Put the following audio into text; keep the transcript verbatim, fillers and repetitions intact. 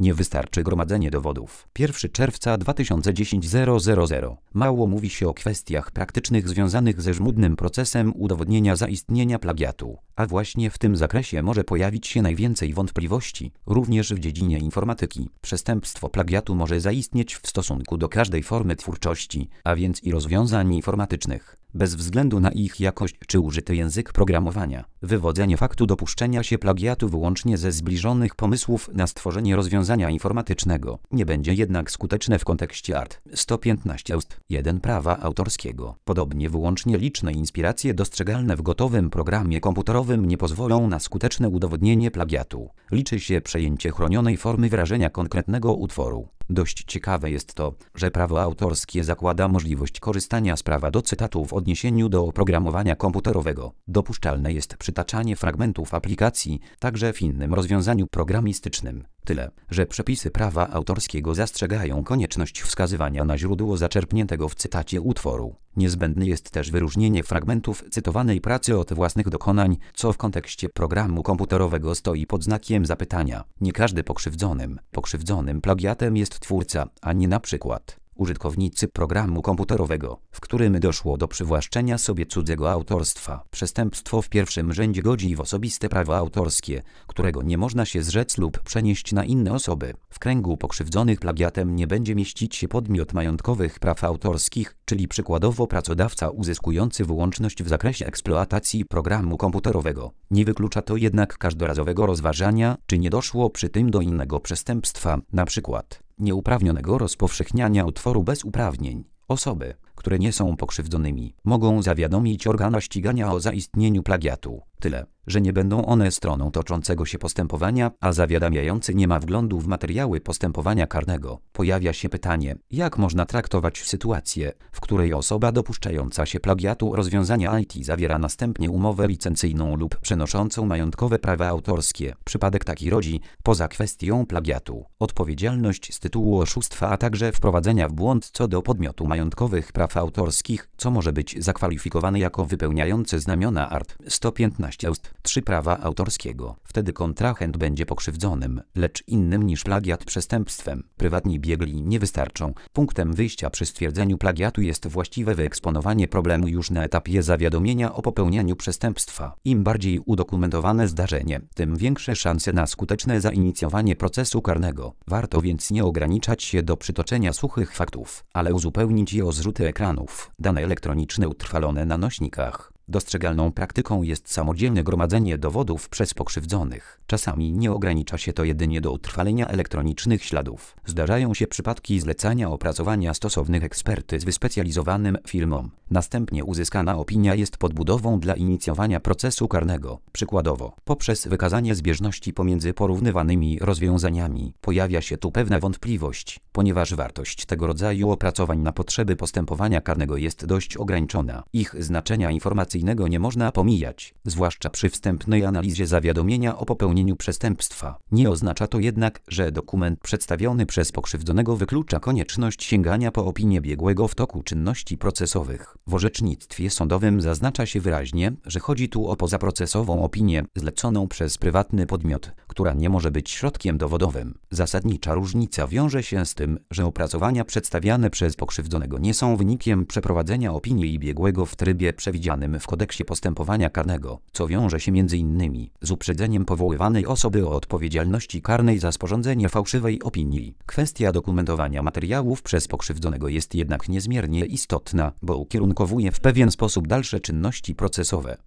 Nie wystarczy gromadzenie dowodów. pierwszego czerwca dwa tysiące dziesiątego. Mało mówi się o kwestiach praktycznych związanych ze żmudnym procesem udowodnienia zaistnienia plagiatu, a właśnie w tym zakresie może pojawić się najwięcej wątpliwości, również w dziedzinie informatyki. Przestępstwo plagiatu może zaistnieć w stosunku do każdej formy twórczości, a więc i rozwiązań informatycznych, bez względu na ich jakość czy użyty język programowania. Wywodzenie faktu dopuszczenia się plagiatu wyłącznie ze zbliżonych pomysłów na stworzenie rozwiązania informatycznego nie będzie jednak skuteczne w kontekście art. sto piętnaście ust. jeden prawa autorskiego. Podobnie wyłącznie liczne inspiracje dostrzegalne w gotowym programie komputerowym nie pozwolą na skuteczne udowodnienie plagiatu. Liczy się przejęcie chronionej formy wyrażenia konkretnego utworu. Dość ciekawe jest to, że prawo autorskie zakłada możliwość korzystania z prawa do cytatu w odniesieniu do oprogramowania komputerowego. Dopuszczalne jest przytaczanie fragmentów aplikacji, także w innym rozwiązaniu programistycznym. Tyle, że przepisy prawa autorskiego zastrzegają konieczność wskazywania na źródło zaczerpniętego w cytacie utworu. Niezbędne jest też wyróżnienie fragmentów cytowanej pracy od własnych dokonań, co w kontekście programu komputerowego stoi pod znakiem zapytania. Nie każdy pokrzywdzonym, pokrzywdzonym plagiatem jest twórca, a nie na przykład użytkownicy programu komputerowego, w którym doszło do przywłaszczenia sobie cudzego autorstwa. Przestępstwo w pierwszym rzędzie godzi w osobiste prawo autorskie, którego nie można się zrzec lub przenieść na inne osoby. W kręgu pokrzywdzonych plagiatem nie będzie mieścić się podmiot majątkowych praw autorskich, czyli przykładowo pracodawca uzyskujący wyłączność w zakresie eksploatacji programu komputerowego. Nie wyklucza to jednak każdorazowego rozważania, czy nie doszło przy tym do innego przestępstwa, na przykład nieuprawnionego rozpowszechniania utworu bez uprawnień. Osoby, które nie są pokrzywdzonymi, mogą zawiadomić organa ścigania o zaistnieniu plagiatu. Tyle, że nie będą one stroną toczącego się postępowania, a zawiadamiający nie ma wglądu w materiały postępowania karnego. Pojawia się pytanie, jak można traktować sytuację, w której osoba dopuszczająca się plagiatu rozwiązania I T zawiera następnie umowę licencyjną lub przenoszącą majątkowe prawa autorskie. Przypadek taki rodzi, poza kwestią plagiatu, odpowiedzialność z tytułu oszustwa, a także wprowadzenia w błąd co do podmiotu majątkowych praw autorskich, co może być zakwalifikowane jako wypełniające znamiona art. sto piętnaście ust. trzy prawa autorskiego. Wtedy kontrahent będzie pokrzywdzonym, lecz innym niż plagiat przestępstwem. Prywatni biegli nie wystarczą. Punktem wyjścia przy stwierdzeniu plagiatu jest właściwe wyeksponowanie problemu już na etapie zawiadomienia o popełnianiu przestępstwa. Im bardziej udokumentowane zdarzenie, tym większe szanse na skuteczne zainicjowanie procesu karnego. Warto więc nie ograniczać się do przytoczenia suchych faktów, ale uzupełnić je o zrzuty ekranów, dane elektroniczne utrwalone na nośnikach. Dostrzegalną praktyką jest samodzielne gromadzenie dowodów przez pokrzywdzonych. Czasami nie ogranicza się to jedynie do utrwalenia elektronicznych śladów. Zdarzają się przypadki zlecania opracowania stosownych ekspertyz wyspecjalizowanym firmom. Następnie uzyskana opinia jest podbudową dla inicjowania procesu karnego. Przykładowo, poprzez wykazanie zbieżności pomiędzy porównywanymi rozwiązaniami. Pojawia się tu pewna wątpliwość, ponieważ wartość tego rodzaju opracowań na potrzeby postępowania karnego jest dość ograniczona. Ich znaczenia informacyjnego nie można pomijać, zwłaszcza przy wstępnej analizie zawiadomienia o popełnieniu przestępstwa. Nie oznacza to jednak, że dokument przedstawiony przez pokrzywdzonego wyklucza konieczność sięgania po opinię biegłego w toku czynności procesowych. W orzecznictwie sądowym zaznacza się wyraźnie, że chodzi tu o pozaprocesową opinię zleconą przez prywatny podmiot, która nie może być środkiem dowodowym. Zasadnicza różnica wiąże się z tym, że opracowania przedstawiane przez pokrzywdzonego nie są wynikiem przeprowadzenia opinii biegłego w trybie przewidzianym w kodeksie postępowania karnego, co wiąże się między innymi z uprzedzeniem powoływanej osoby o odpowiedzialności karnej za sporządzenie fałszywej opinii. Kwestia dokumentowania materiałów przez pokrzywdzonego jest jednak niezmiernie istotna, bo ukierunkowuje w pewien sposób dalsze czynności procesowe.